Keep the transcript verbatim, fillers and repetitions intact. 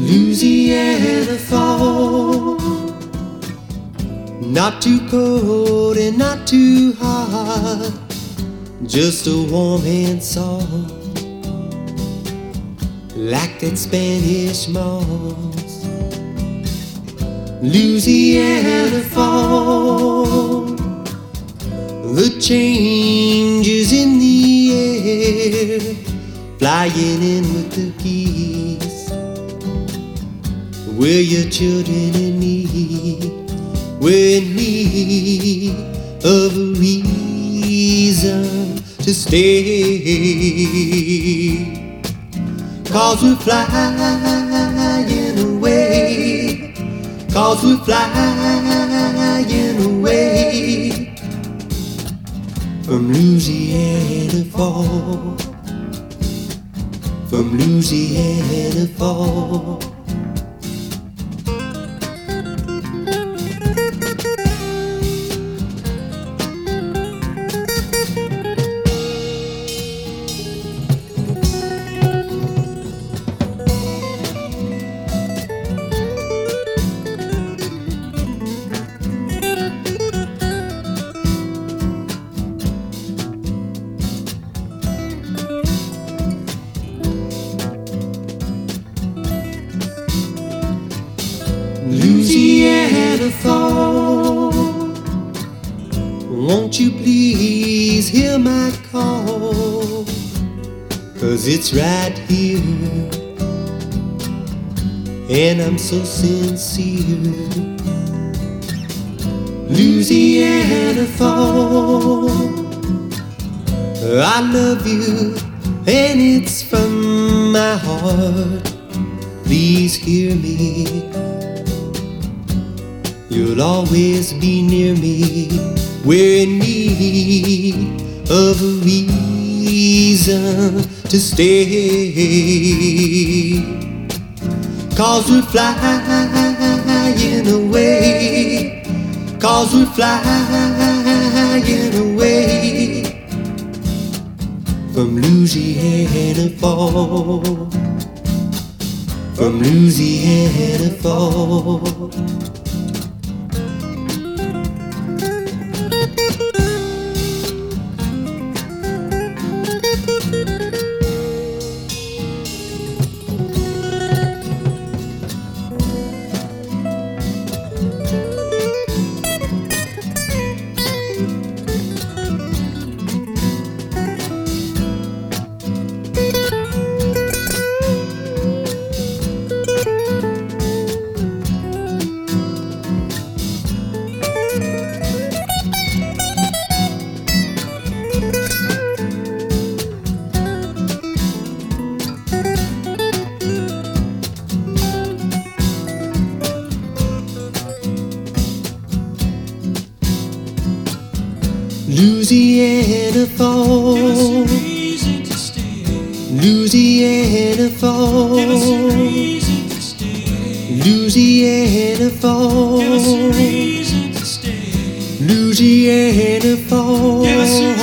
Louisiana fall, not too cold and not too hot, just a warm and soft, like that Spanish moss. Louisiana fall, the changes in the air, flying in with the geese, where your children in need, we're in need of a reason to stay. 'Cause we're flying away, 'cause we're flying away from Louisiana fall, from Louisiana fall. Louisiana fall, won't you please hear my call? 'Cause it's right here, and I'm so sincere. Louisiana fall, I love you, and it's from my heart. Please hear me, you'll always be near me. We're in need of a reason to stay. 'Cause we're flying away, 'cause we're flying away from Louisiana fall, from Louisiana fall. Louisiana fall, Louisiana fall, Louisiana fall, Louisiana fall.